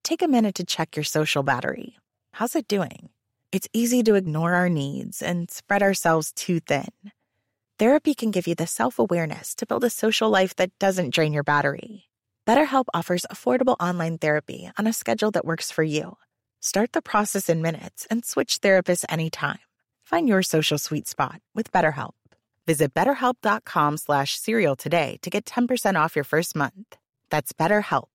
take a minute to check your social battery. How's it doing? It's easy to ignore our needs and spread ourselves too thin. Therapy can give you the self-awareness to build a social life that doesn't drain your battery. BetterHelp offers affordable online therapy on a schedule that works for you. Start the process in minutes and switch therapists anytime. Find your social sweet spot with BetterHelp. Visit BetterHelp.com/serial today to get 10% off your first month. That's BetterHelp,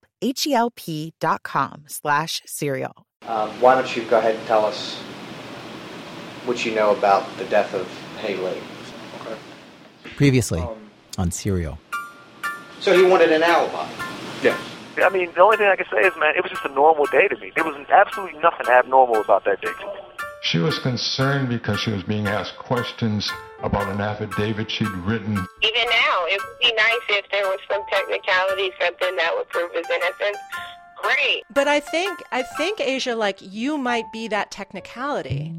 HELP.com/serial. Why don't you go ahead and tell us what you know about the death of Hae Lee? Okay. Previously on Serial. So he wanted an alibi? Yeah. I mean, the only thing I can say is, man, it was just a normal day to me. There was absolutely nothing abnormal about that day to me. She was concerned because she was being asked questions about an affidavit she'd written. Even now, it would be nice if there was some technicality, something that would prove his innocence. Great. But I think, Asia, like, you might be that technicality.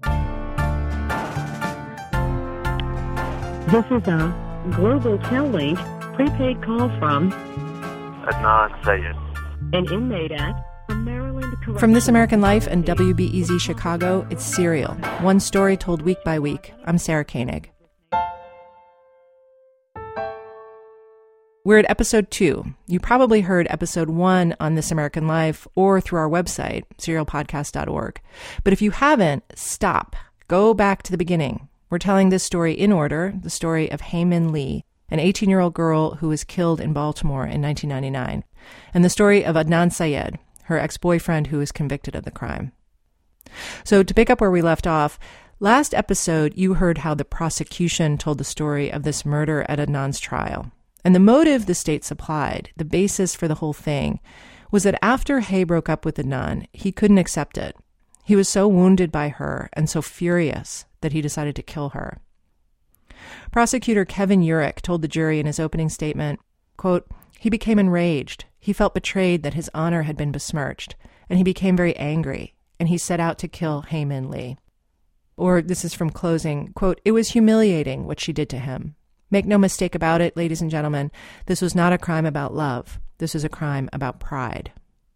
This is a Global Tel-Link prepaid call from Adnan Syed, an inmate at a Maryland correctional. From This American Life and WBEZ Chicago, it's Serial. One story told week by week. I'm Sarah Koenig. We're at episode 2. You probably heard episode 1 on This American Life or through our website, serialpodcast.org. But if you haven't, stop. Go back to the beginning. We're telling this story in order, the story of Hae Min Lee, an 18-year-old girl who was killed in Baltimore in 1999, and the story of Adnan Syed, her ex-boyfriend who was convicted of the crime. So to pick up where we left off, last episode you heard how the prosecution told the story of this murder at Adnan's trial. And the motive the state supplied, the basis for the whole thing, was that after Hae broke up with Adnan, he couldn't accept it. He was so wounded by her and so furious that he decided to kill her. Prosecutor Kevin Urich told the jury in his opening statement, quote, "He became enraged. He felt betrayed that his honor had been besmirched, and he became very angry, and he set out to kill Hae Min Lee." Or this is from closing, quote, "It was humiliating what she did to him. Make no mistake about it, ladies and gentlemen, this was not a crime about love. This was a crime about pride."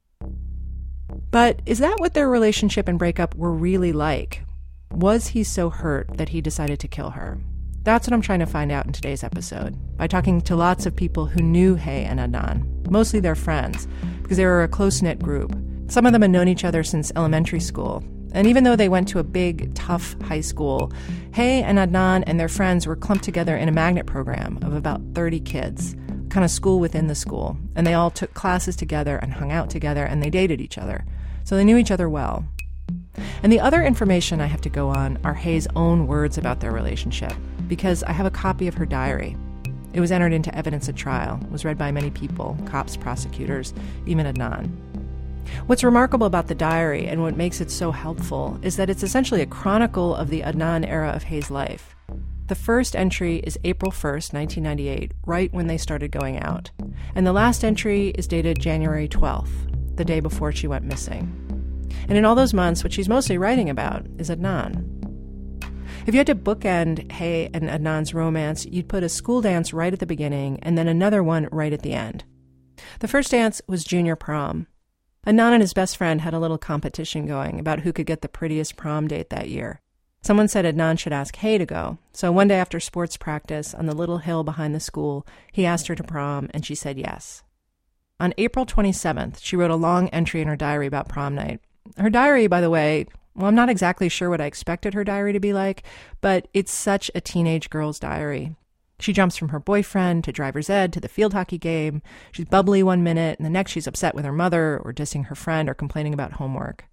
But is that what their relationship and breakup were really like? Was he so hurt that he decided to kill her? That's what I'm trying to find out in today's episode, by talking to lots of people who knew Hae and Adnan, mostly their friends, because they were a close-knit group. Some of them had known each other since elementary school. And even though they went to a big, tough high school, Hae and Adnan and their friends were clumped together in a magnet program of about 30 kids, kind of school within the school. And they all took classes together and hung out together, and they dated each other. So they knew each other well. And the other information I have to go on are Hae's own words about their relationship, because I have a copy of her diary. It was entered into evidence at trial, was read by many people, cops, prosecutors, even Adnan. What's remarkable about the diary and what makes it so helpful is that it's essentially a chronicle of the Adnan era of Hae's life. The first entry is April 1st, 1998, right when they started going out. And the last entry is dated January 12th, the day before she went missing. And in all those months, what she's mostly writing about is Adnan. If you had to bookend Hae and Adnan's romance, you'd put a school dance right at the beginning and then another one right at the end. The first dance was junior prom. Adnan and his best friend had a little competition going about who could get the prettiest prom date that year. Someone said Adnan should ask Hae to go, so one day after sports practice on the little hill behind the school, he asked her to prom, and she said yes. On April 27th, she wrote a long entry in her diary about prom night. Her diary, by the way, well, I'm not exactly sure what I expected her diary to be like, but it's such a teenage girl's diary. She jumps from her boyfriend to driver's ed to the field hockey game. She's bubbly one minute, and the next she's upset with her mother or dissing her friend or complaining about homework.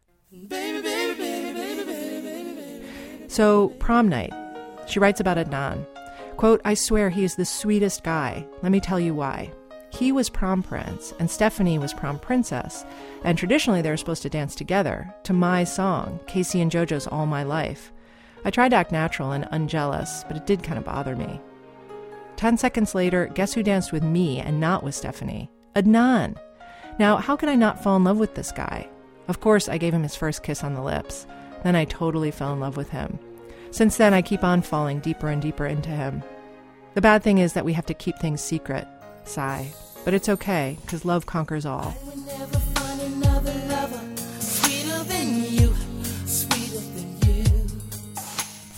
So, prom night. She writes about Adnan. Quote, "I swear he is the sweetest guy. Let me tell you why. He was prom prince, and Stephanie was prom princess, and traditionally they were supposed to dance together to my song, Casey and JoJo's All My Life. I tried to act natural and unjealous, but it did kind of bother me. 10 seconds later, guess who danced with me and not with Stephanie? Adnan. Now, how could I not fall in love with this guy? Of course, I gave him his first kiss on the lips. Then I totally fell in love with him. Since then, I keep on falling deeper and deeper into him. The bad thing is that we have to keep things secret. Sigh. But it's okay, because love conquers all."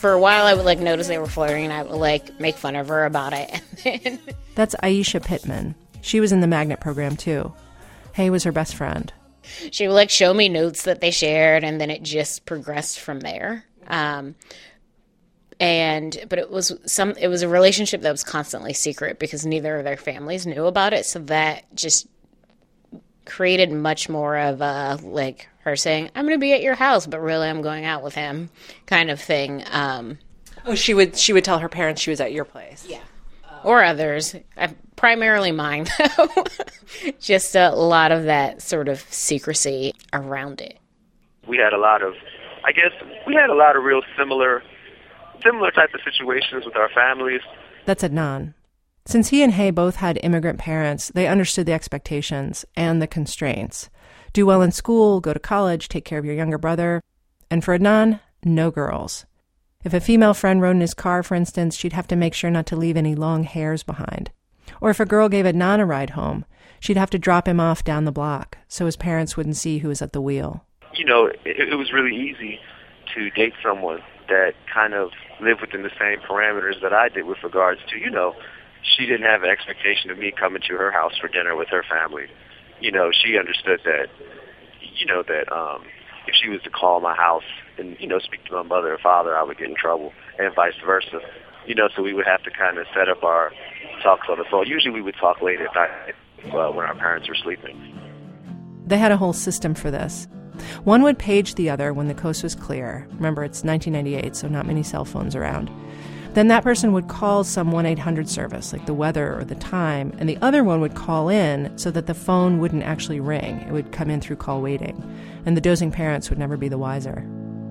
For a while, I would like notice they were flirting, and I would like make fun of her about it. That's Aisha Pittman. She was in the Magnet program too. Hay was her best friend. She would like show me notes that they shared, and then it just progressed from there. But it was a relationship that was constantly secret because neither of their families knew about it. So that just created much more of a like her saying, "I'm going to be at your house, but really I'm going out with him," kind of thing. She would tell her parents she was at your place. Yeah. Or others. Primarily mine, though. Just a lot of that sort of secrecy around it. We had a lot of real similar type of situations with our families. That's Adnan. Since he and Hay both had immigrant parents, they understood the expectations and the constraints. Do well in school, go to college, take care of your younger brother. And for Adnan, no girls. If a female friend rode in his car, for instance, she'd have to make sure not to leave any long hairs behind. Or if a girl gave Adnan a ride home, she'd have to drop him off down the block so his parents wouldn't see who was at the wheel. You know, it was really easy to date someone that kind of lived within the same parameters that I did with regards to, you know, she didn't have an expectation of me coming to her house for dinner with her family. You know, she understood that, if she was to call my house and, you know, speak to my mother or father, I would get in trouble, and vice versa. You know, so we would have to kind of set up our talks on the phone. Usually we would talk late at night when our parents were sleeping. They had a whole system for this. One would page the other when the coast was clear. Remember, it's 1998, so not many cell phones around. Then that person would call some 1-800 service, like the weather or the time, and the other one would call in so that the phone wouldn't actually ring. It would come in through call waiting, and the dozing parents would never be the wiser.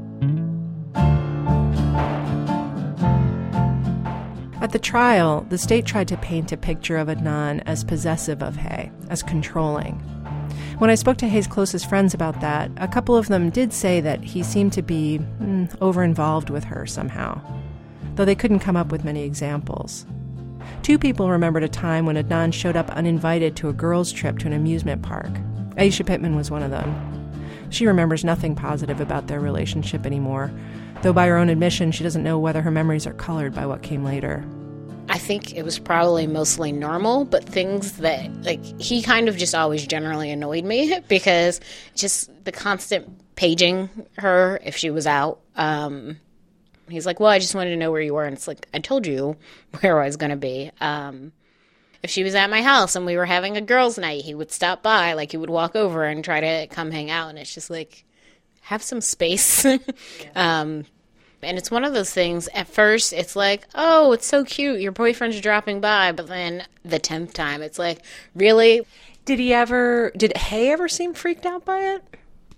At the trial, the state tried to paint a picture of Adnan as possessive of Hay, as controlling. When I spoke to Hay's closest friends about that, a couple of them did say that he seemed to be over-involved with her somehow, though they couldn't come up with many examples. Two people remembered a time when Adnan showed up uninvited to a girls' trip to an amusement park. Aisha Pittman was one of them. She remembers nothing positive about their relationship anymore, though by her own admission, she doesn't know whether her memories are colored by what came later. I think it was probably mostly normal, but things that, like, he kind of just always generally annoyed me because just the constant paging her if she was out. He's like, well, I just wanted to know where you were. And it's like, I told you where I was going to be. If she was at my house and we were having a girls' night, he would stop by. Like, he would walk over and try to come hang out. And it's just like, have some space. And it's one of those things, at first, it's like, oh, it's so cute, your boyfriend's dropping by. But then the 10th time, it's like, really? Did Hay ever seem freaked out by it?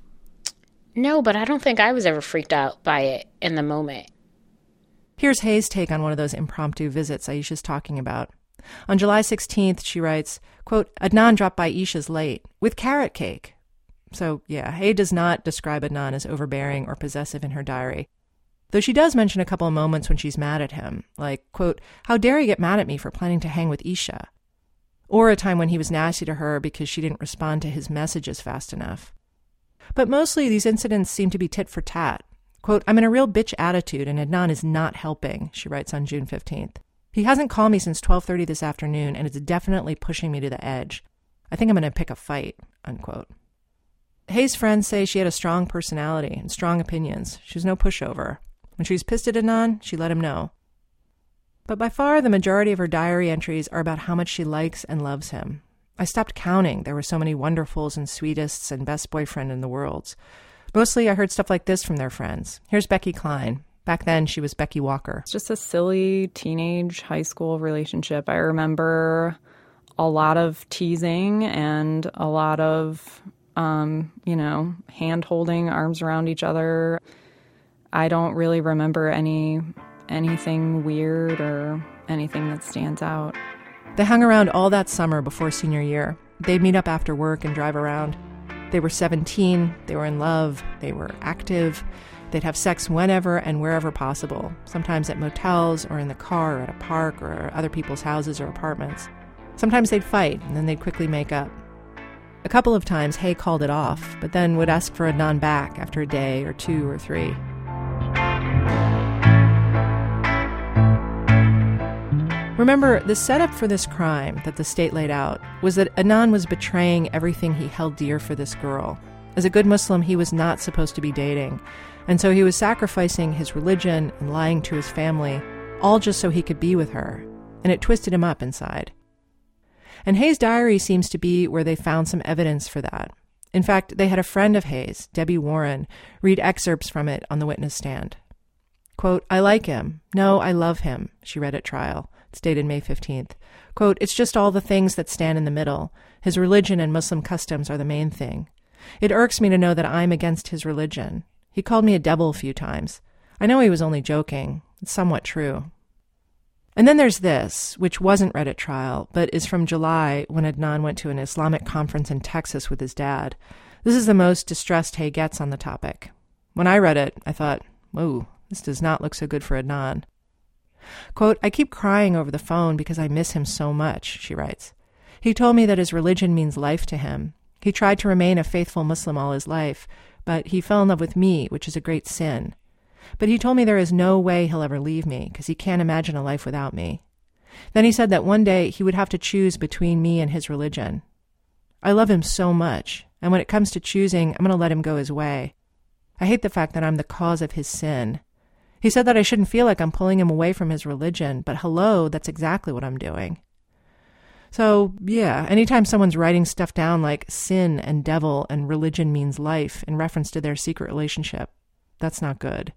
No, but I don't think I was ever freaked out by it in the moment. Here's Hay's take on one of those impromptu visits Aisha's talking about. On July 16th, she writes, quote, Adnan dropped by Aisha's late, with carrot cake. So, yeah, Hay does not describe Adnan as overbearing or possessive in her diary. Though she does mention a couple of moments when she's mad at him, like, quote, how dare you get mad at me for planning to hang with Isha? Or a time when he was nasty to her because she didn't respond to his messages fast enough. But mostly these incidents seem to be tit for tat. Quote, I'm in a real bitch attitude and Adnan is not helping, she writes on June 15th. He hasn't called me since 12:30 this afternoon and it's definitely pushing me to the edge. I think I'm going to pick a fight, unquote. Hay's friends say she had a strong personality and strong opinions. She was no pushover. When she was pissed at Adnan, she let him know. But by far the majority of her diary entries are about how much she likes and loves him. I stopped counting. There were so many wonderfuls and sweetest and best boyfriend in the world. Mostly I heard stuff like this from their friends. Here's Becky Klein. Back then, she was Becky Walker. It's just a silly teenage high school relationship. I remember a lot of teasing and a lot of, hand-holding, arms around each other. I don't really remember anything weird or anything that stands out. They hung around all that summer before senior year. They'd meet up after work and drive around. They were 17, they were in love, they were active. They'd have sex whenever and wherever possible, sometimes at motels or in the car or at a park or other people's houses or apartments. Sometimes they'd fight and then they'd quickly make up. A couple of times Hay called it off, but then would ask for Adnan back after a day or two or three. Remember, the setup for this crime that the state laid out was that Adnan was betraying everything he held dear for this girl. As a good Muslim, he was not supposed to be dating, and so he was sacrificing his religion and lying to his family, all just so he could be with her, and it twisted him up inside. And Hayes' diary seems to be where they found some evidence for that. In fact, they had a friend of Hayes, Debbie Warren, read excerpts from it on the witness stand. Quote, "I like him. No, I love him," she read at trial. It's dated May 15th. Quote, "It's just all the things that stand in the middle. His religion and Muslim customs are the main thing. It irks me to know that I'm against his religion. He called me a devil a few times. I know he was only joking. It's somewhat true." And then there's this, which wasn't read at trial, but is from July when Adnan went to an Islamic conference in Texas with his dad. This is the most distressed Hay gets on the topic. When I read it, I thought, whoa, this does not look so good for Adnan. Quote, "I keep crying over the phone because I miss him so much," she writes. "He told me that his religion means life to him. He tried to remain a faithful Muslim all his life, but he fell in love with me, which is a great sin. But he told me there is no way he'll ever leave me because he can't imagine a life without me. Then he said that one day he would have to choose between me and his religion. I love him so much, and when it comes to choosing, I'm going to let him go his way. I hate the fact that I'm the cause of his sin. He said that I shouldn't feel like I'm pulling him away from his religion, but hello, that's exactly what I'm doing." So, yeah, anytime someone's writing stuff down like sin and devil and religion means life in reference to their secret relationship, that's not good.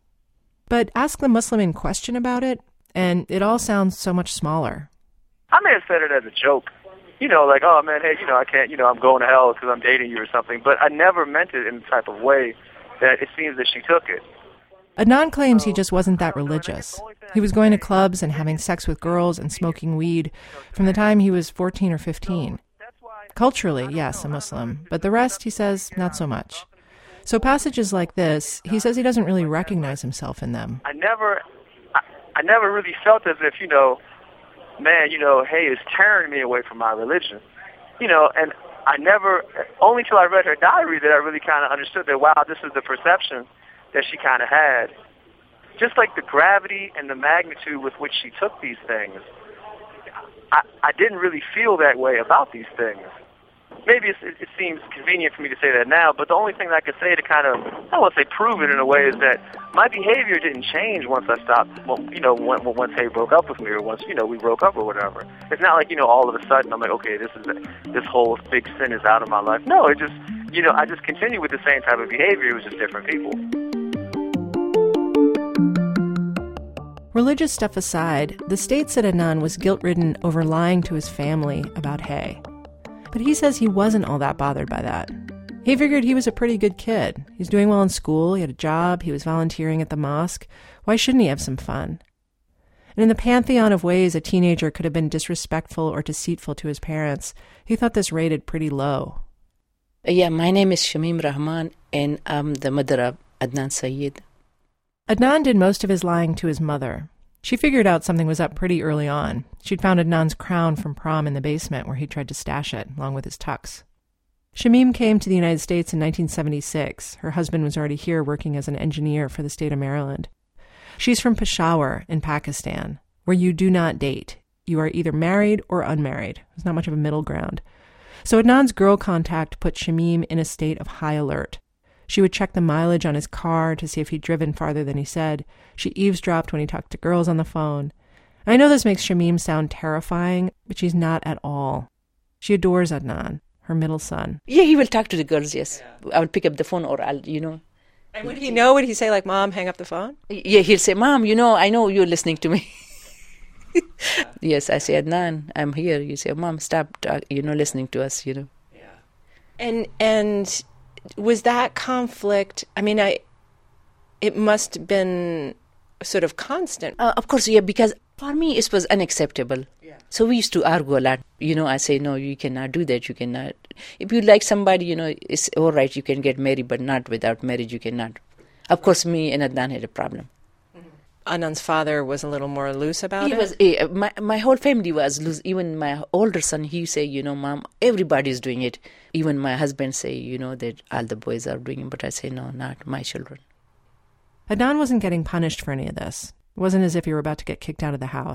But ask the Muslim in question about it, and it all sounds so much smaller. I may have said it as a joke. Like, oh, man, hey, I can't, I'm going to hell because I'm dating you or something. But I never meant it in the type of way that it seems that she took it. Adnan claims he just wasn't that religious. He was going to clubs and having sex with girls and smoking weed from the time he was 14 or 15. Culturally, yes, a Muslim, but the rest, he says, not so much. So passages like this, he says he doesn't really recognize himself in them. I never really felt as if, Hay is tearing me away from my religion. And I never, only till I read her diary that I really kind of understood that, wow, this is the perception that she kind of had. Just like the gravity and the magnitude with which she took these things, I didn't really feel that way about these things. Maybe it seems convenient for me to say that now, but the only thing that I could say to kind of, I don't want to say prove it in a way, is that my behavior didn't change once I stopped, once Hay broke up with me, or once, we broke up or whatever. It's not like, all of a sudden I'm like, okay, this whole big sin is out of my life. No, it just, I just continued with the same type of behavior. It was just different people. Religious stuff aside, the state said Adnan was guilt-ridden over lying to his family about Hay. But he says he wasn't all that bothered by that. He figured he was a pretty good kid. He was doing well in school, he had a job, he was volunteering at the mosque. Why shouldn't he have some fun? And in the pantheon of ways a teenager could have been disrespectful or deceitful to his parents, he thought this rated pretty low. Yeah, my name is Shamim Rahman, and I'm the mother of Adnan Syed. Adnan did most of his lying to his mother. She figured out something was up pretty early on. She'd found Adnan's crown from prom in the basement where he tried to stash it, along with his tux. Shamim came to the United States in 1976. Her husband was already here working as an engineer for the state of Maryland. She's from Peshawar in Pakistan, where you do not date. You are either married or unmarried. There's not much of a middle ground. So Adnan's girl contact put Shamim in a state of high alert. She would check the mileage on his car to see if he'd driven farther than he said. She eavesdropped when he talked to girls on the phone. I know this makes Shamim sound terrifying, but she's not at all. She adores Adnan, her middle son. Yeah, he will talk to the girls, yes. I will pick up the phone or I'll. And would he know? Would he say, like, Mom, hang up the phone? Yeah, he'll say, Mom, I know you're listening to me. Yes, I say, Adnan, I'm here. You say, Mom, stop, listening to us, Yeah. And was that conflict, it must have been sort of constant. Of course, yeah, because for me it was unacceptable. Yeah. So we used to argue a lot. I say, no, you cannot do that. You cannot. If you like somebody, it's all right, you can get married, but not without marriage, you cannot. Of course, me and Adnan had a problem. Adnan's father was a little more loose about it? He was, my whole family was loose. Even my older son, he say, Mom, everybody's doing it. Even my husband say, that all the boys are doing it. But I say, no, not my children. Adnan wasn't getting punished for any of this. It wasn't as if he were about to get kicked out of the house.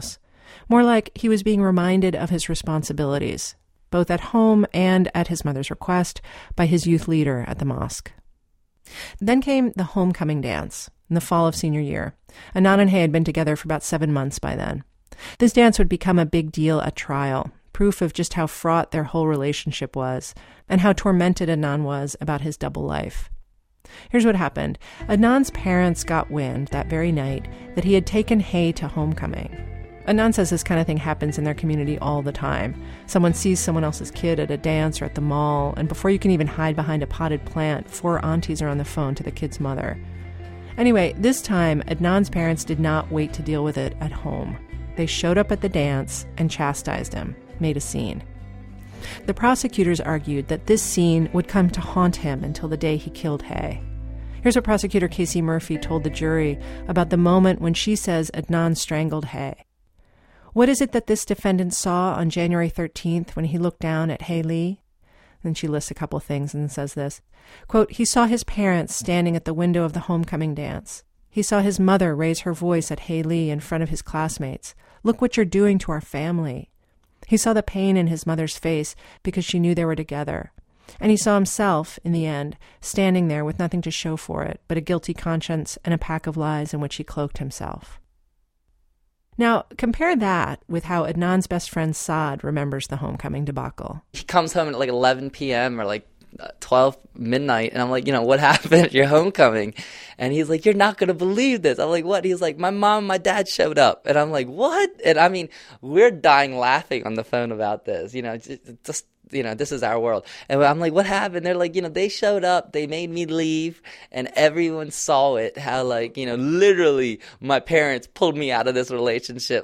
More like he was being reminded of his responsibilities, both at home and at his mother's request by his youth leader at the mosque. Then came the homecoming dance in the fall of senior year. Adnan and Hay had been together for about 7 months by then. This dance would become a big deal at trial, proof of just how fraught their whole relationship was and how tormented Adnan was about his double life. Here's what happened. Adnan's parents got wind that very night that he had taken Hay to homecoming. Adnan says this kind of thing happens in their community all the time. Someone sees someone else's kid at a dance or at the mall, and before you can even hide behind a potted plant, 4 aunties are on the phone to the kid's mother. Anyway, this time, Adnan's parents did not wait to deal with it at home. They showed up at the dance and chastised him, made a scene. The prosecutors argued that this scene would come to haunt him until the day he killed Hay. Here's what prosecutor Casey Murphy told the jury about the moment when she says Adnan strangled Hay. What is it that this defendant saw on January 13th when he looked down at Hae Lee? Then she lists a couple of things and says this, quote, he saw his parents standing at the window of the homecoming dance. He saw his mother raise her voice at Hae Lee in front of his classmates. Look what you're doing to our family. He saw the pain in his mother's face because she knew they were together. And he saw himself, in the end, standing there with nothing to show for it but a guilty conscience and a pack of lies in which he cloaked himself. Now, compare that with how Adnan's best friend Saad remembers the homecoming debacle. He comes home at like 11 p.m. or like 12 midnight, and I'm like, what happened at your homecoming? And he's like, you're not going to believe this. I'm like, what? He's like, my mom and my dad showed up. And I'm like, what? And I mean, we're dying laughing on the phone about this, just this is our world. And I'm like, what happened? They're like, they showed up, they made me leave, and everyone saw it, how literally my parents pulled me out of this relationship.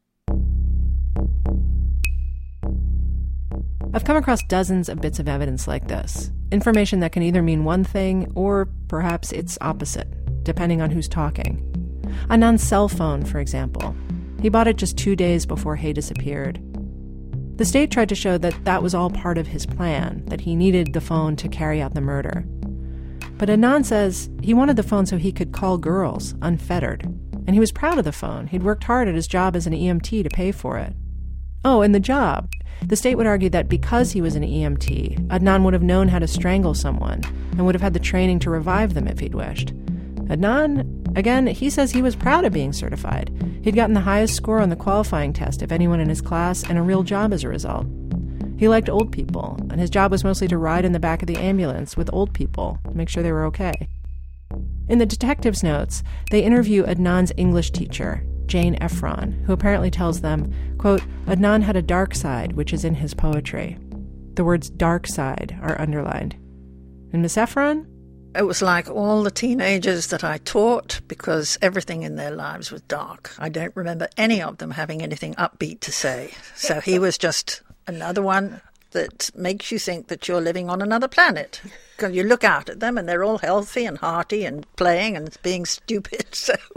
I've come across dozens of bits of evidence like this, information that can either mean one thing or perhaps its opposite, depending on who's talking. Adnan's cell phone, for example. He bought it just 2 days before Hay disappeared. The state tried to show that that was all part of his plan, that he needed the phone to carry out the murder. But Adnan says he wanted the phone so he could call girls, unfettered. And he was proud of the phone. He'd worked hard at his job as an EMT to pay for it. Oh, and the job. The state would argue that because he was an EMT, Adnan would have known how to strangle someone and would have had the training to revive them if he'd wished. Adnan, again, he says he was proud of being certified. He'd gotten the highest score on the qualifying test of anyone in his class and a real job as a result. He liked old people, and his job was mostly to ride in the back of the ambulance with old people to make sure they were okay. In the detective's notes, they interview Adnan's English teacher, Jane Ephron, who apparently tells them, quote, Adnan had a dark side, which is in his poetry. The words dark side are underlined. And Miss Ephron? It was like all the teenagers that I taught, because everything in their lives was dark. I don't remember any of them having anything upbeat to say. So he was just another one that makes you think that you're living on another planet. Because you look out at them and they're all healthy and hearty and playing and being stupid.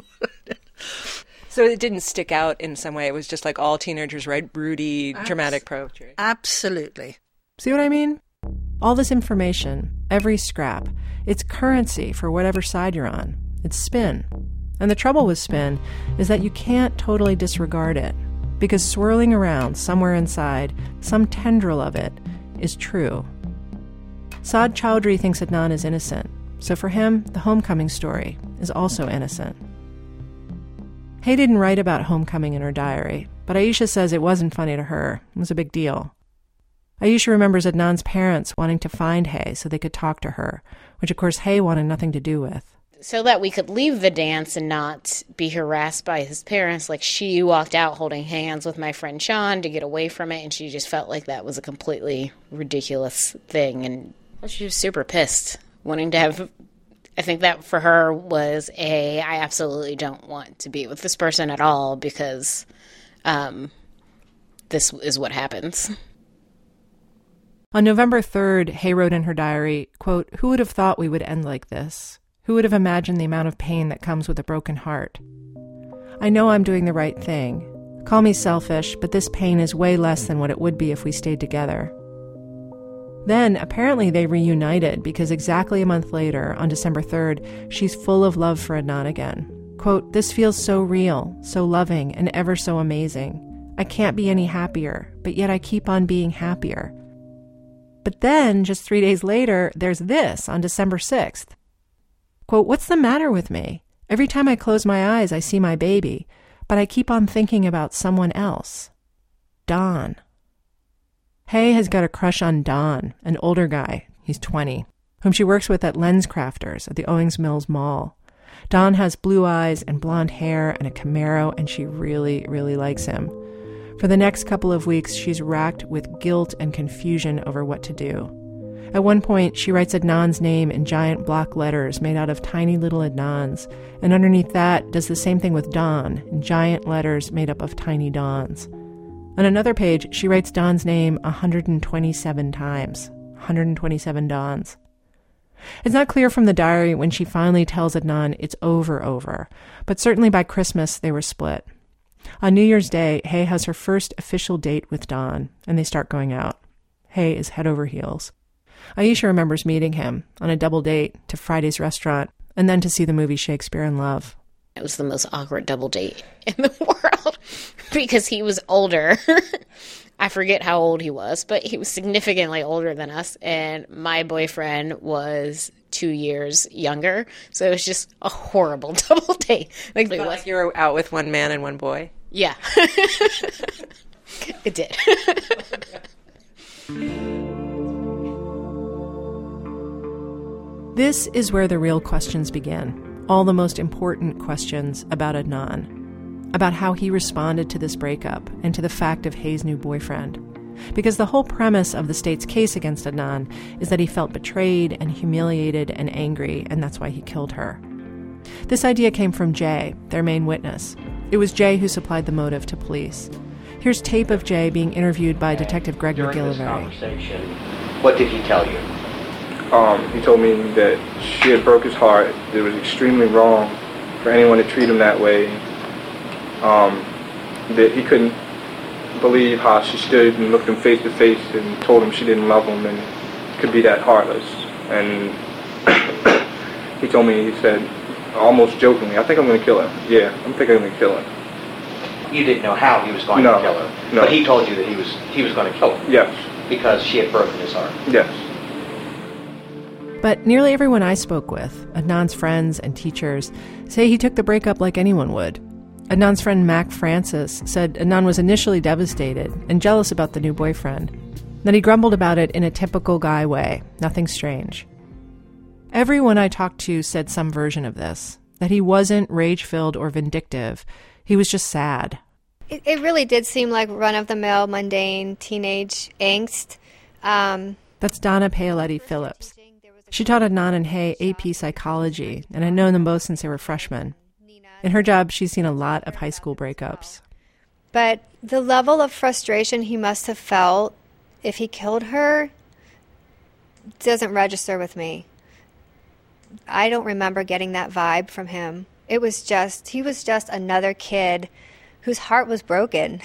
So it didn't stick out in some way. It was just like all teenagers write broody, dramatic poetry. Absolutely. See what I mean? All this information, every scrap, it's currency for whatever side you're on. It's spin. And the trouble with spin is that you can't totally disregard it, because swirling around somewhere inside, some tendril of it is true. Saad Chowdhury thinks Adnan is innocent, so for him, the homecoming story is also innocent. Hay didn't write about homecoming in her diary, but Aisha says it wasn't funny to her. It was a big deal. Aisha remembers Adnan's parents wanting to find Hay so they could talk to her, which of course Hay wanted nothing to do with. So that we could leave the dance and not be harassed by his parents. Like, she walked out holding hands with my friend Sean to get away from it, and she just felt like that was a completely ridiculous thing. And she was super pissed, wanting to have... I think that for her was I absolutely don't want to be with this person at all, because this is what happens. On November 3rd, Hay wrote in her diary, quote, "Who would have thought we would end like this? Who would have imagined the amount of pain that comes with a broken heart? I know I'm doing the right thing. Call me selfish, but this pain is way less than what it would be if we stayed together." Then, apparently they reunited because exactly a month later, on December 3rd, she's full of love for Adnan again. Quote, "This feels so real, so loving, and ever so amazing. I can't be any happier, but yet I keep on being happier. But then, just 3 days later, there's this on December 6th. Quote, what's the matter with me? Every time I close my eyes, I see my baby, but I keep on thinking about someone else. Don. Hay has got a crush on Don, an older guy, he's 20, whom she works with at LensCrafters at the Owings Mills Mall. Don has blue eyes and blonde hair and a Camaro, and she really, really likes him. For the next couple of weeks, she's racked with guilt and confusion over what to do. At one point, she writes Adnan's name in giant block letters made out of tiny little Adnans, and underneath that does the same thing with Don in giant letters made up of tiny Dons. On another page, she writes Don's name 127 times, 127 Dons. It's not clear from the diary when she finally tells Adnan it's over, but certainly by Christmas they were split. On New Year's Day, Hay has her first official date with Don, and they start going out. Hay is head over heels. Aisha remembers meeting him on a double date to Friday's restaurant and then to see the movie Shakespeare in Love. It was the most awkward double date in the world because he was older. I forget how old he was, but he was significantly older than us, and my boyfriend was 2 years younger, so it was just a horrible double date. Like you were out with one man and one boy? Yeah. It did. This is where the real questions begin. All the most important questions about Adnan, about how he responded to this breakup and to the fact of Hay's new boyfriend. Because the whole premise of the state's case against Adnan is that he felt betrayed and humiliated and angry, and that's why he killed her. This idea came from Jay, their main witness. It was Jay who supplied the motive to police. Here's tape of Jay being interviewed by Detective Greg McGillivray. What did he tell you? He told me that she had broke his heart. It was extremely wrong for anyone to treat him that way. That he couldn't believe how she stood and looked him face to face and told him she didn't love him and could be that heartless. And he told me, he said, almost jokingly, I think I'm going to kill him. Yeah, I'm thinking I'm going to kill him. You didn't know how he was going to kill her. No. But he told you that he was going to kill her. Yes. Because she had broken his heart. Yes. But nearly everyone I spoke with, Adnan's friends and teachers, say he took the breakup like anyone would. Adnan's friend Mac Francis said Adnan was initially devastated and jealous about the new boyfriend. Then he grumbled about it in a typical guy way, nothing strange. Everyone I talked to said some version of this, that he wasn't rage-filled or vindictive. He was just sad. It really did seem like run-of-the-mill, mundane, teenage angst. That's Donna Paoletti Phillips. She taught Adnan and Hay AP Psychology, and had known them both since they were freshmen. In her job, she's seen a lot of high school breakups. But the level of frustration he must have felt if he killed her doesn't register with me. I don't remember getting that vibe from him. He was just another kid whose heart was broken.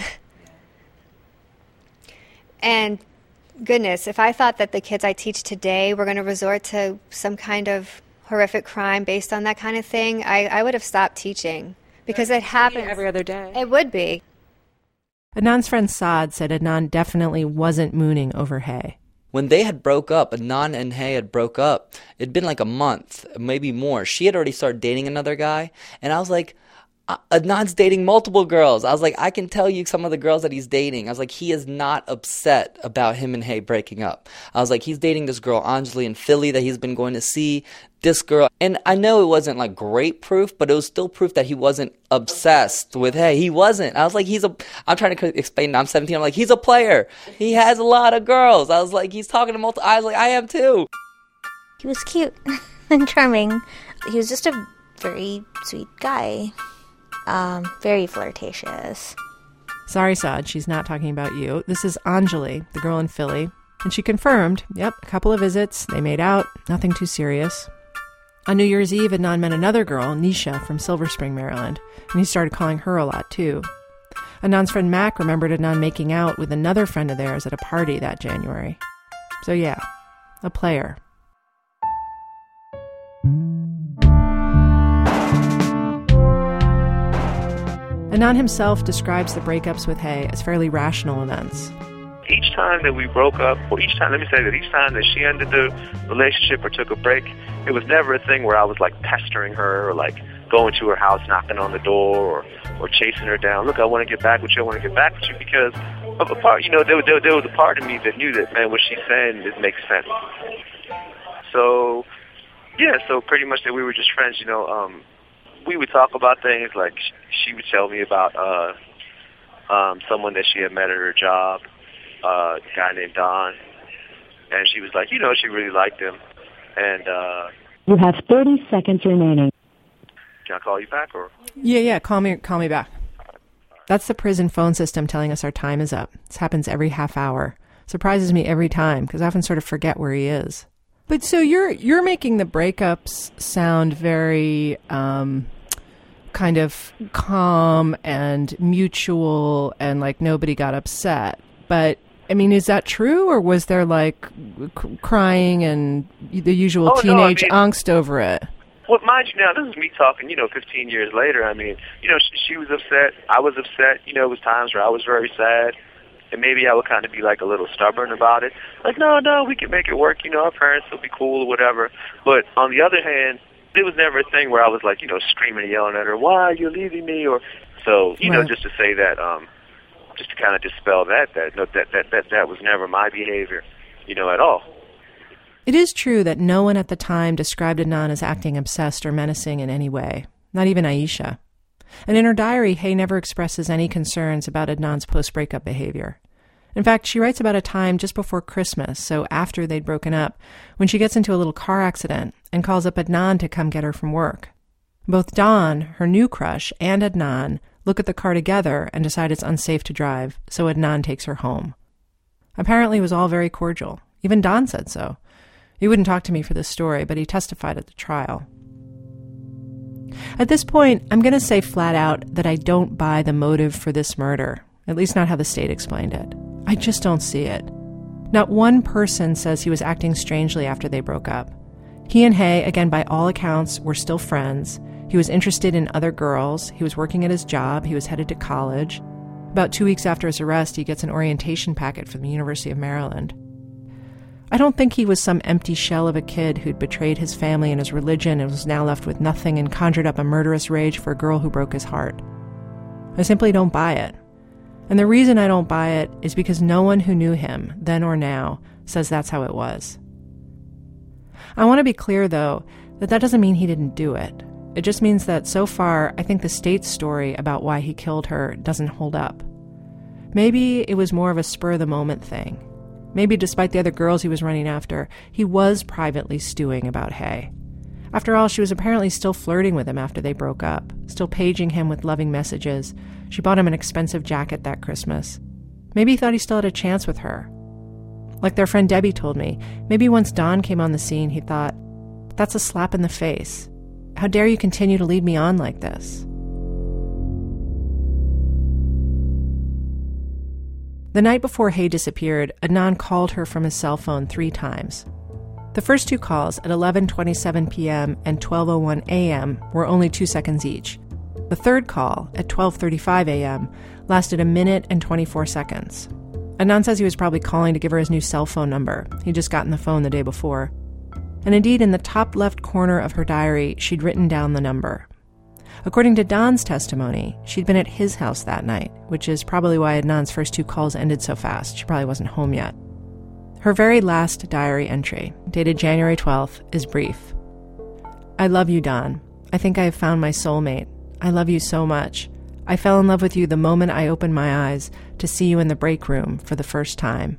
And goodness, if I thought that the kids I teach today were going to resort to some kind of horrific crime based on that kind of thing, I would have stopped teaching. Because it happens every other day. It would be. Adnan's friend Saad said Adnan definitely wasn't mooning over Hay. When they had broke up, Adnan and Hay had broke up, it'd been like a month, maybe more. She had already started dating another guy, and I was like, Adnan's dating multiple girls. I was like, I can tell you some of the girls that he's dating. I was like, he is not upset about him and Hay breaking up. I was like, he's dating this girl, Anjali, in Philly that he's been going to see. This girl, and I know it wasn't like great proof, but it was still proof that he wasn't obsessed with Hay. He wasn't. I was like, I'm trying to explain, I'm 17, I'm like, he's a player. He has a lot of girls. I was like, he's talking to multiple, I was like, I am too. He was cute and charming. He was just a very sweet guy. Very flirtatious. Sorry, Saad, she's not talking about you. This is Anjali, the girl in Philly. And she confirmed, yep, a couple of visits, they made out, nothing too serious. On New Year's Eve, Adnan met another girl, Nisha, from Silver Spring, Maryland, and he started calling her a lot, too. Adnan's friend Mac remembered Adnan making out with another friend of theirs at a party that January. So yeah, a player. Adnan himself describes the breakups with Hay as fairly rational events. Each time that we broke up, or each time that she ended the relationship or took a break, it was never a thing where I was like pestering her or like going to her house, knocking on the door, or chasing her down. Look, I want to get back with you. I want to get back with you, because of a part, there was a part of me that knew that, man, what she's saying, it makes sense. So, yeah, so pretty much that we were just friends. We would talk about things like she would tell me about someone that she had met at her job, a guy named Don, and she was like, she really liked him, and you have 30 seconds remaining. Can I call you back, or? Yeah, call me back. That's the prison phone system telling us our time is up. This happens every half hour. Surprises me every time, because I often sort of forget where he is. But so you're making the breakups sound very kind of calm and mutual, and like nobody got upset. But I mean, is that true, or was there like crying and the usual teenage angst over it? Well, mind you, now this is me talking, 15 years later. I mean, she was upset. I was upset. It was times where I was very sad. And maybe I would kind of be like a little stubborn about it. Like, no, we can make it work. Our parents will be cool or whatever. But on the other hand, there was never a thing where I was like, screaming and yelling at her, why are you leaving me? Or so, Right. just to say that, just to kind of dispel that was never my behavior, at all. It is true that no one at the time described Adnan as acting obsessed or menacing in any way, not even Aisha. And in her diary, Hay never expresses any concerns about Adnan's post-breakup behavior. In fact, she writes about a time just before Christmas, so after they'd broken up, when she gets into a little car accident and calls up Adnan to come get her from work. Both Dawn, her new crush, and Adnan look at the car together and decide it's unsafe to drive, so Adnan takes her home. Apparently it was all very cordial. Even Dawn said so. He wouldn't talk to me for this story, but he testified at the trial. At this point, I'm going to say flat out that I don't buy the motive for this murder, at least not how the state explained it. I just don't see it. Not one person says he was acting strangely after they broke up. He and Hay, again, by all accounts, were still friends. He was interested in other girls. He was working at his job. He was headed to college. About 2 weeks after his arrest, he gets an orientation packet from the University of Maryland. I don't think he was some empty shell of a kid who'd betrayed his family and his religion and was now left with nothing and conjured up a murderous rage for a girl who broke his heart. I simply don't buy it. And the reason I don't buy it is because no one who knew him, then or now, says that's how it was. I want to be clear, though, that doesn't mean he didn't do it. It just means that so far, I think the state's story about why he killed her doesn't hold up. Maybe it was more of a spur-of-the-moment thing. Maybe despite the other girls he was running after, he was privately stewing about Hay. After all, she was apparently still flirting with him after they broke up, still paging him with loving messages. She bought him an expensive jacket that Christmas. Maybe he thought he still had a chance with her. Like their friend Debbie told me, maybe once Don came on the scene, he thought, that's a slap in the face. How dare you continue to lead me on like this? The night before Hay disappeared, Adnan called her from his cell phone 3 times. The first 2 calls at 11:27 p.m. and 12:01 a.m. were only 2 seconds each. The third call at 12:35 a.m. lasted 1 minute and 24 seconds. Adnan says he was probably calling to give her his new cell phone number. He'd just gotten the phone the day before. And indeed, in the top left corner of her diary, she'd written down the number. According to Don's testimony, she'd been at his house that night, which is probably why Adnan's first 2 calls ended so fast. She probably wasn't home yet. Her very last diary entry, dated January 12th, is brief. I love you, Don. I think I have found my soulmate. I love you so much. I fell in love with you the moment I opened my eyes to see you in the break room for the first time.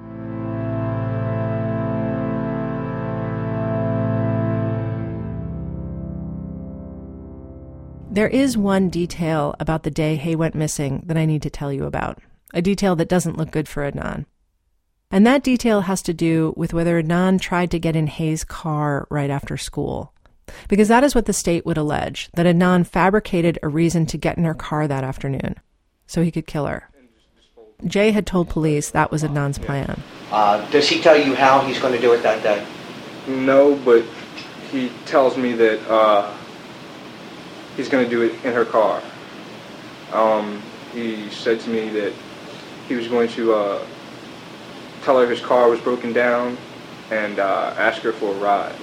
There is one detail about the day Hay went missing that I need to tell you about, a detail that doesn't look good for Adnan. And that detail has to do with whether Adnan tried to get in Hay's car right after school. Because that is what the state would allege, that Adnan fabricated a reason to get in her car that afternoon, so he could kill her. Jay had told police that was Adnan's plan. Does he tell you how he's going to do it that day? No, but he tells me that he's going to do it in her car. He said to me that he was going to tell her his car was broken down and ask her for a ride.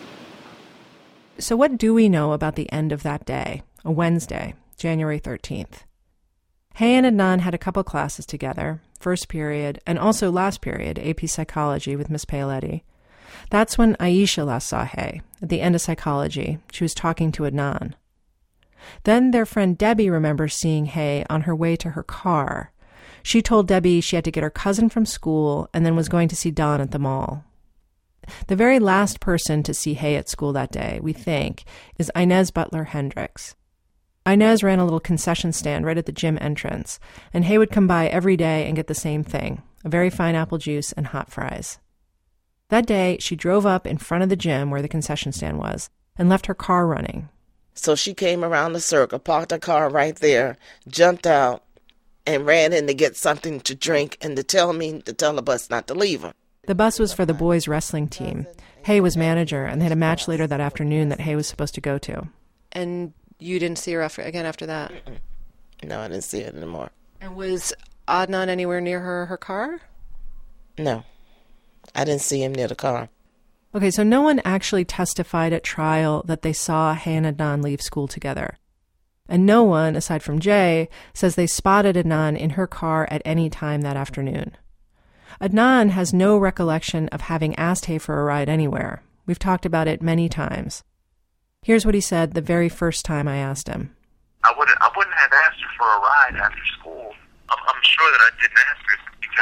So what do we know about the end of that day, a Wednesday, January 13th? Hay and Adnan had a couple classes together, first period and also last period, AP Psychology with Miss Paoletti. That's when Aisha last saw Hay, at the end of psychology. She was talking to Adnan. Then their friend Debbie remembers seeing Hay on her way to her car. She told Debbie she had to get her cousin from school and then was going to see Don at the mall. The very last person to see Hay at school that day, we think, is Inez Butler Hendricks. Inez ran a little concession stand right at the gym entrance, and Hay would come by every day and get the same thing, a very fine apple juice and hot fries. That day, she drove up in front of the gym where the concession stand was and left her car running. So she came around the circle, parked her car right there, jumped out, and ran in to get something to drink and to tell the bus not to leave her. The bus was for the boys' wrestling team. Hay was manager, and they had a match later that afternoon that Hay was supposed to go to. And you didn't see her again after that? No, I didn't see her anymore. And was Adnan anywhere near her car? No, I didn't see him near the car. Okay, so no one actually testified at trial that they saw Hay and Adnan leave school together. And no one, aside from Jay, says they spotted Adnan in her car at any time that afternoon. Adnan has no recollection of having asked Hay for a ride anywhere. We've talked about it many times. Here's what he said the very first time I asked him. I wouldn't have asked her for a ride after school. I'm sure that I didn't ask her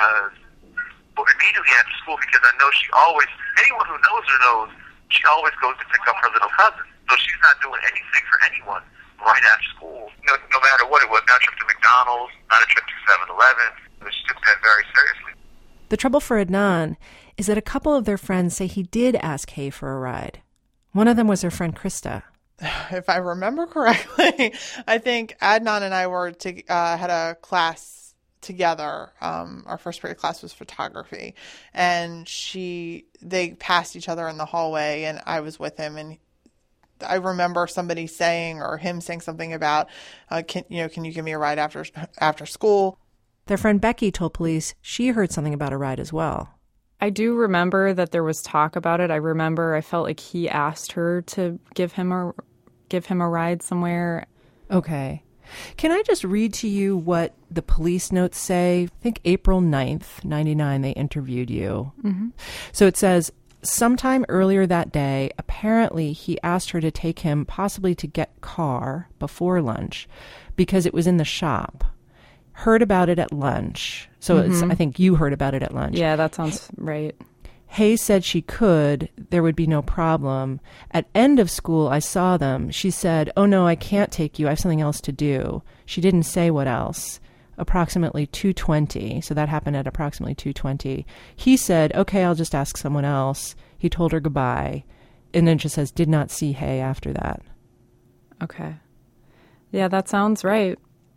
immediately after school because I know she always, anyone who knows her knows, she always goes to pick up her little cousin. So she's not doing anything for anyone right after school. No matter what it was, not a trip to McDonald's, not a trip to 7-Eleven. She took that very seriously. The trouble for Adnan is that a couple of their friends say he did ask Hay for a ride. One of them was her friend Krista. If I remember correctly, I think Adnan and I had a class together. Our first period class was photography, and they passed each other in the hallway, and I was with him, and I remember somebody saying or him saying something about, can you give me a ride after school? Their friend Becky told police she heard something about a ride as well. I do remember that there was talk about it. I felt like he asked her to give him a ride somewhere. Okay. Can I just read to you what the police notes say? I think April 9th, 99, they interviewed you. Mm-hmm. So it says, sometime earlier that day, apparently he asked her to take him possibly to get car before lunch because it was in the shop. Heard about it at lunch. So I think you heard about it at lunch. Yeah, that sounds right. Hay said she could. There would be no problem. At end of school, I saw them. She said, oh, no, I can't take you. I have something else to do. She didn't say what else. Approximately 2:20. So that happened at approximately 2:20. He said, okay, I'll just ask someone else. He told her goodbye. And then just says, did not see Hay after that. Okay. Yeah, that sounds right.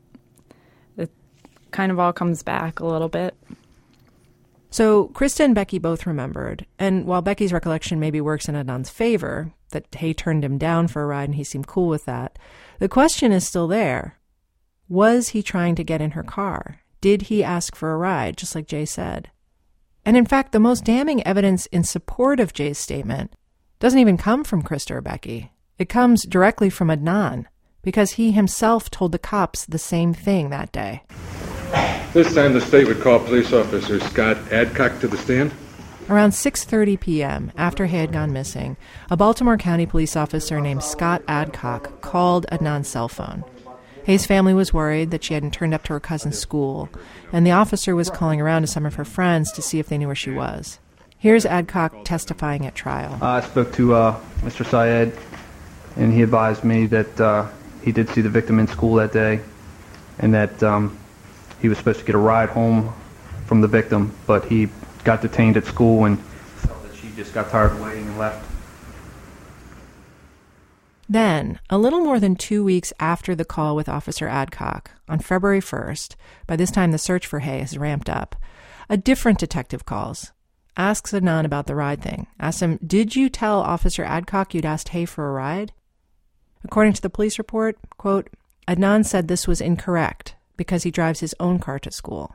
It kind of all comes back a little bit. So Krista and Becky both remembered, and while Becky's recollection maybe works in Adnan's favor, that Hay turned him down for a ride and he seemed cool with that, the question is still there. Was he trying to get in her car? Did he ask for a ride, just like Jay said? And in fact, the most damning evidence in support of Jay's statement doesn't even come from Krista or Becky. It comes directly from Adnan, because he himself told the cops the same thing that day. This time the state would call police officer Scott Adcock to the stand. Around 6:30 p.m., after Hay had gone missing, a Baltimore County police officer named Scott Adcock called Adnan's cell phone. Hay's family was worried that she hadn't turned up to her cousin's school, and the officer was calling around to some of her friends to see if they knew where she was. Here's Adcock testifying at trial. I spoke to Mr. Syed, and he advised me that he did see the victim in school that day, and that he was supposed to get a ride home from the victim, but he got detained at school and felt that she just got tired of waiting and left. Then, a little more than 2 weeks after the call with Officer Adcock, on February 1st, by this time the search for Hay has ramped up, a different detective calls, asks Adnan about the ride thing, asks him, did you tell Officer Adcock you'd asked Hay for a ride? According to the police report, quote, Adnan said this was incorrect because he drives his own car to school.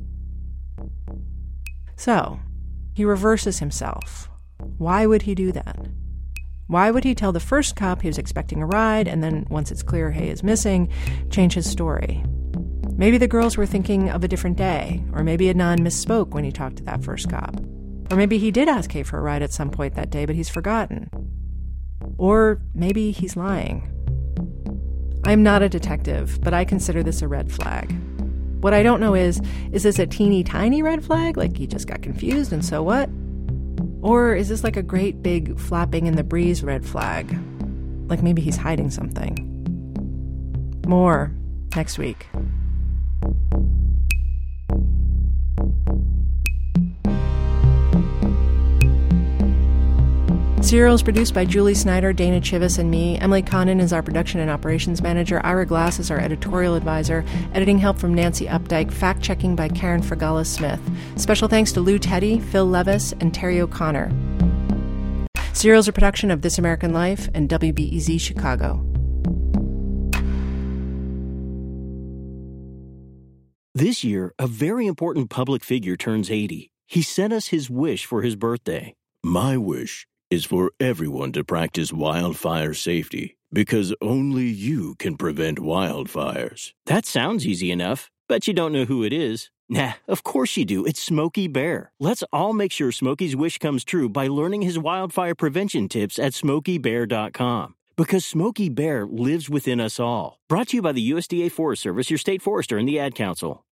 So, he reverses himself. Why would he do that? Why would he tell the first cop he was expecting a ride and then, once it's clear Hae is missing, change his story? Maybe the girls were thinking of a different day, or maybe Adnan misspoke when he talked to that first cop. Or maybe he did ask Hae for a ride at some point that day, but he's forgotten. Or maybe he's lying. I'm not a detective, but I consider this a red flag. What I don't know is this a teeny tiny red flag, like he just got confused and so what? Or is this like a great big flapping in the breeze red flag? Like maybe he's hiding something. More next week. Serial is produced by Julie Snyder, Dana Chivvis, and me. Emily Condon is our production and operations manager. Ira Glass is our editorial advisor. Editing help from Nancy Updike. Fact-checking by Karen Fregala-Smith. Special thanks to Lou Teddy, Phil Levis, and Terry O'Connor. Serial is a production of This American Life and WBEZ Chicago. This year, a very important public figure turns 80. He sent us his wish for his birthday. My wish is for everyone to practice wildfire safety, because only you can prevent wildfires. That sounds easy enough. Bet you don't know who it is. Nah, of course you do. It's Smokey Bear. Let's all make sure Smokey's wish comes true by learning his wildfire prevention tips at SmokeyBear.com. Because Smokey Bear lives within us all. Brought to you by the USDA Forest Service, your state forester, and the Ad Council.